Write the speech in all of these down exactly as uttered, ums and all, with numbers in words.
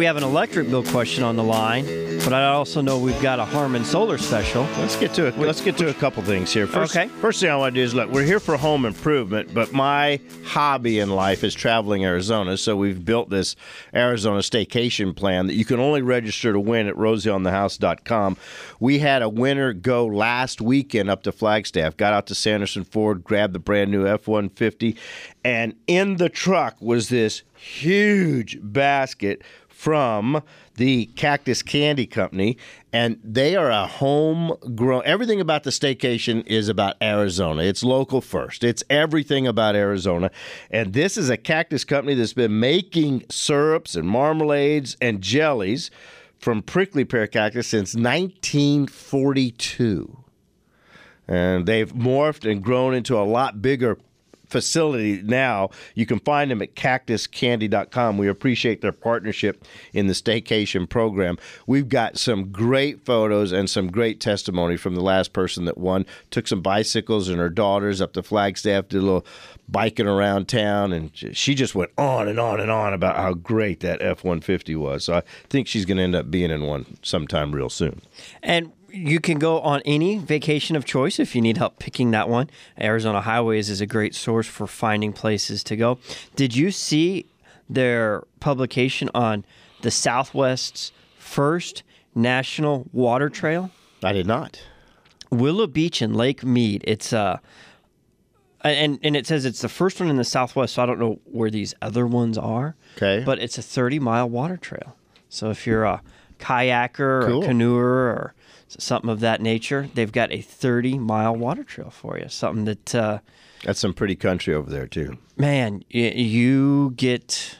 have an electric bill question on the line, but I also know we've got a Harmon Solar special. Let's get to it. Let's get to a couple things here. First, okay. First thing I want to do is look. We're here for home improvement, but my hobby in life is traveling Arizona. So we've built this Arizona staycation plan that you can only register to win at rosie on the house dot com. We had a winner go last weekend up to Flagstaff. Got out to Sanderson Ford, grabbed the brand new F one fifty, and in the truck was this huge basket from the Cactus Candy Company, and they are a homegrown. Everything about the staycation is about Arizona. It's local first. It's everything about Arizona, and this is a Cactus Company that's been making syrups and marmalades and jellies from prickly pear cactus since nineteen forty-two, and they've morphed and grown into a lot bigger facility now. You can find them at cactus candy dot com. We appreciate their partnership in the staycation program. We've got some great photos and some great testimony from the last person that won. Took some bicycles and her daughters up to Flagstaff, did a little biking around town, and she just went on and on and on about how great that F one fifty was. So I think she's going to end up being in one sometime real soon. And you can go on any vacation of choice if you need help picking that one. Arizona Highways is a great source for finding places to go. Did you see their publication on the Southwest's first national water trail? I did not. Willow Beach and Lake Mead. It's uh, and and it says it's the first one in the Southwest, so I don't know where these other ones are. Okay. But it's a thirty-mile water trail. So if you're a kayaker Cool. or a canoer or something of that nature, they've got a thirty-mile water trail for you. Something that, uh, That's some pretty country over there, too. man, y- you get,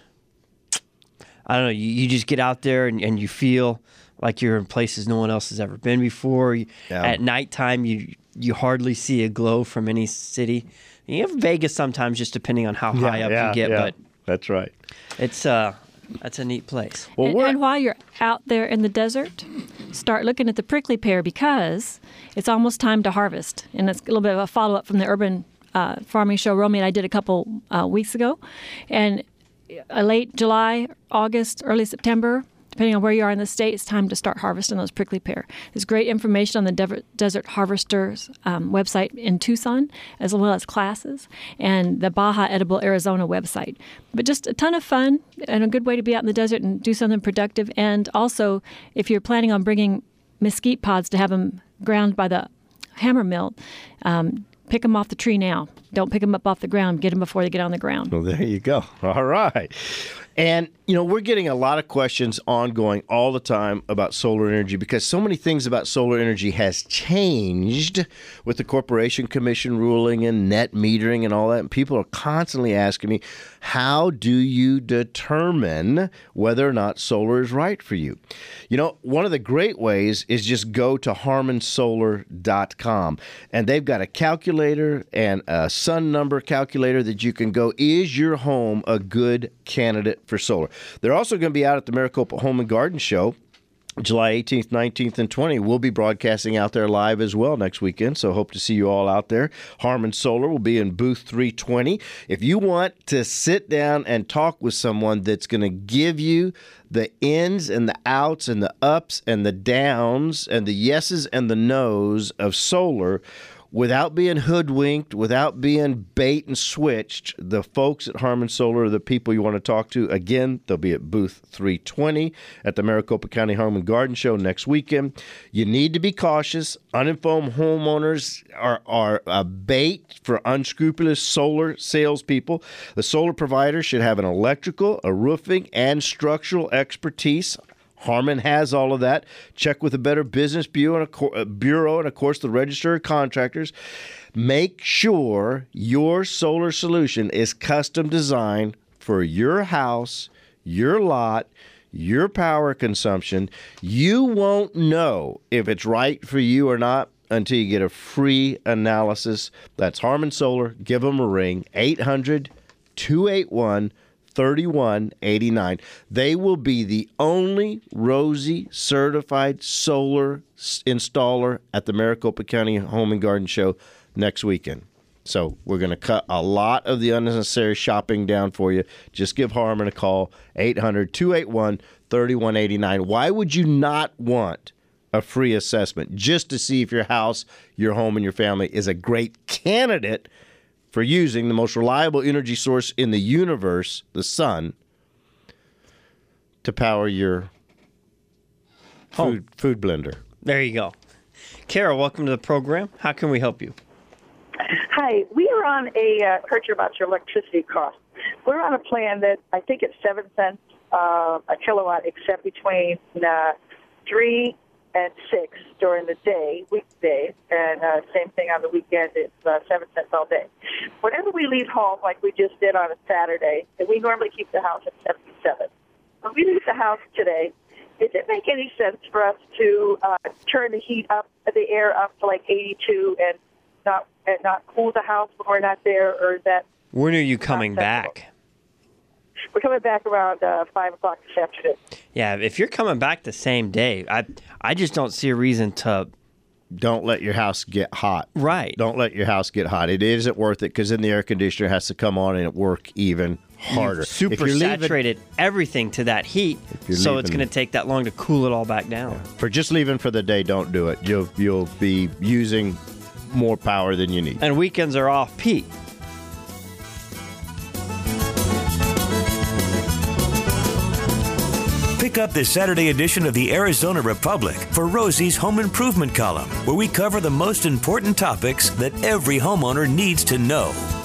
I don't know, you, you just get out there and, and you feel like you're in places no one else has ever been before. You, Yeah. At nighttime, you you hardly see a glow from any city. You have Vegas sometimes, just depending on how high up you get, but that's right. it's uh, that's a neat place. Well, and, and while you're out there in the desert, start looking at the prickly pear because it's almost time to harvest. And it's a little bit of a follow-up from the urban uh, farming show Romy and I did a couple uh, weeks ago. And uh, late July, August, early September, depending on where you are in the state, it's time to start harvesting those prickly pear. There's great information on the De- Desert Harvesters um, website in Tucson, as well as classes, and the Baja Edible Arizona website. But just a ton of fun and a good way to be out in the desert and do something productive. And also, if you're planning on bringing mesquite pods to have them ground by the hammer mill, um, pick them off the tree now. Don't pick them up off the ground. Get them before they get on the ground. Well, there you go. All right. And, you know, we're getting a lot of questions ongoing all the time about solar energy because so many things about solar energy has changed with the Corporation Commission ruling and net metering and all that. And people are constantly asking me, how do you determine whether or not solar is right for you? You know, one of the great ways is just go to harmon solar dot com. And they've got a calculator and a sun number calculator that you can go, is your home a good candidate for solar? They're also going to be out at the Maricopa Home and Garden Show July eighteenth, nineteenth, and twentieth. We'll be broadcasting out there live as well next weekend, so hope to see you all out there. Harmon Solar will be in booth three twenty. If you want to sit down and talk with someone that's going to give you the ins and the outs and the ups and the downs and the yeses and the nos of solar, without being hoodwinked, without being bait and switched, the folks at Harmon Solar are the people you want to talk to. Again, they'll be at booth three twenty at the Maricopa County Home and Garden Show next weekend. You need to be cautious. Uninformed homeowners are, are a bait for unscrupulous solar salespeople. The solar provider should have an electrical, a roofing, and structural expertise. Harmon has all of that. Check with the Better Business Bureau and, of course, the Register of Contractors. Make sure your solar solution is custom designed for your house, your lot, your power consumption. You won't know if it's right for you or not until you get a free analysis. That's Harmon Solar. Give them a ring, eight hundred, two eight one, thirty-one eighty-nine. They will be the only Rosie certified solar installer at the Maricopa County Home and Garden Show next weekend. So we're going to cut a lot of the unnecessary shopping down for you. Just give Harmon a call, eight hundred, two eight one, thirty-one eighty-nine. Why would you not want a free assessment just to see if your house, your home, and your family is a great candidate for using the most reliable energy source in the universe, the sun, to power your food, food blender? There you go. Carol, welcome to the program. How can we help you? Hi, we are on a uh, heard you about your electricity cost. We're on a plan that I think it's seven cents uh, a kilowatt, except between uh, three and six during the day, weekday, and uh, same thing on the weekend. It's uh, seven cents all day. Whenever we leave home, like we just did on a Saturday, and we normally keep the house at seventy-seven. When we leave the house today, does it make any sense for us to uh, turn the heat up, the air up to like eighty-two, and not and not cool the house when we're not there, or is that? When are you coming back? We're coming back around uh, five o'clock this afternoon. Yeah, if you're coming back the same day, I I just don't see a reason to. Don't let your house get hot. Right. Don't let your house get hot. It isn't worth it because then the air conditioner has to come on and it work even harder. You've super saturated leaving, everything to that heat, so leaving, it's going to take that long to cool it all back down. Yeah. For just leaving for the day, don't do it. You'll you'll be using more power than you need. And weekends are off peak. Pick up this Saturday edition of the Arizona Republic for Rosie's Home Improvement column, where we cover the most important topics that every homeowner needs to know.